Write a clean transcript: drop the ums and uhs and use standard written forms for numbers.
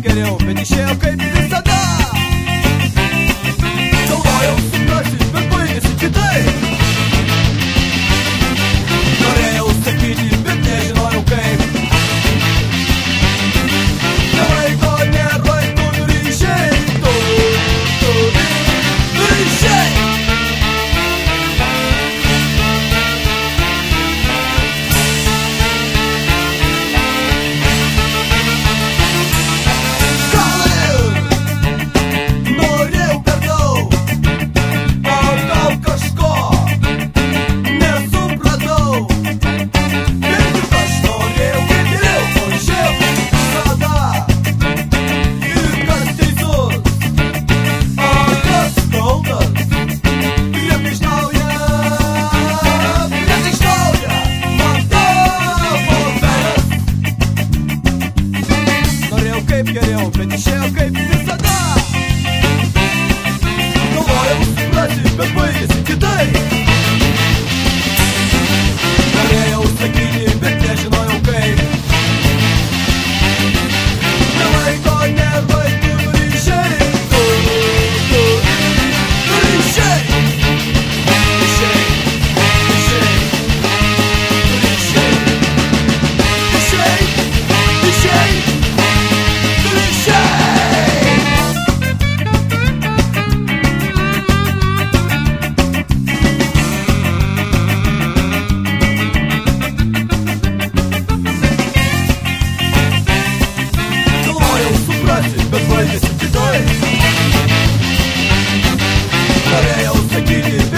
kaip geriau, bet išėjo kaip ir visada. Galvojau suprasi, bet baigėsi kitaip. Norėjau sakyti, bet nežinojau kaip. Nelaiko, nėra, tu turi išeit. Tu turi išeit. Geriau, bet išėjo kaip visada. Galvojau suprasi, bet baigėsi kitaip. Norėjau sakyti, bet nežinojau kaip. Nelaiko, nervai, tu turi išeit. Tu turi išeit. Išeit, išeit. Turi išeit. Išeit, išeit. Bet baigėsi kitaip. Norėjau sakyti,